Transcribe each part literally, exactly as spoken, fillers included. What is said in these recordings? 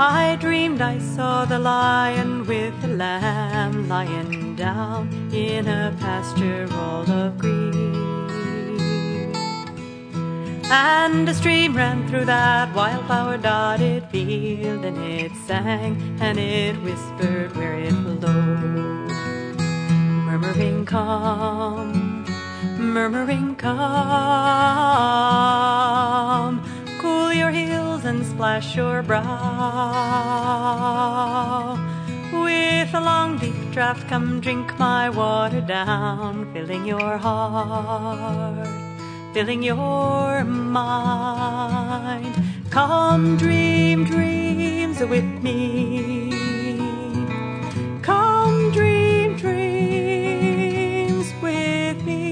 I dreamed I saw the lion with the lamb lying down in a pasture all of green. And a stream ran through that wildflower-dotted field, and it sang and it whispered where it flowed, murmuring calm, murmuring calm. Cool your heels and splash your brow. With a long deep draught come drink my water down, filling your heart, filling your mind. Come dream dreams with me. Come dream dreams with me.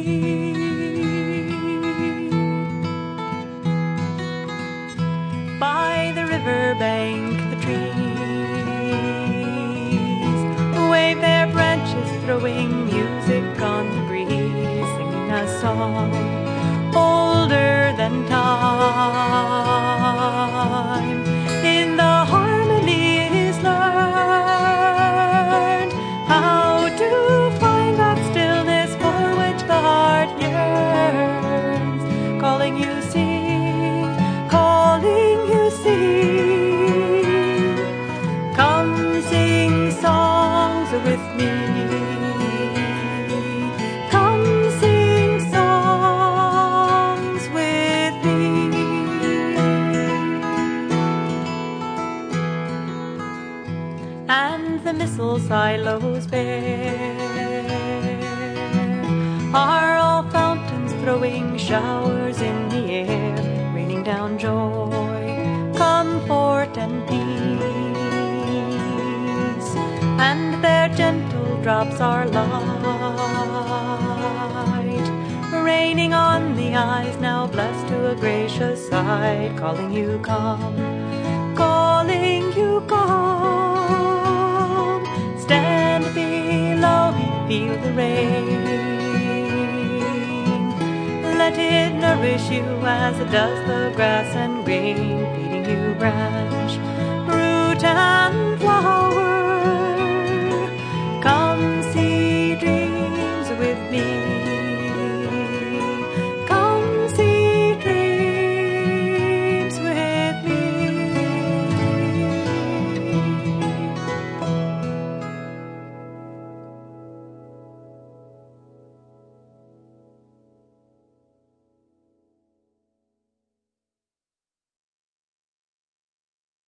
By the river bank the trees wave their branches, throwing music on the breeze, singing a song older than time. In the harmony it is learned how to find that stillness for which the heart yearns, calling you see, calling you see. Come sing songs with me. Come sing songs with me. And the missile silos bare are all fountains throwing showers in the air, raining down joy, comfort and peace. And their gentle drops are light, raining on the eyes now blessed to a gracious sight, calling you come, calling you come. Stand below me, feel the rain, let it nourish you as it does the grass and grain, feeding you branch, root and flower. Come see dreams with me.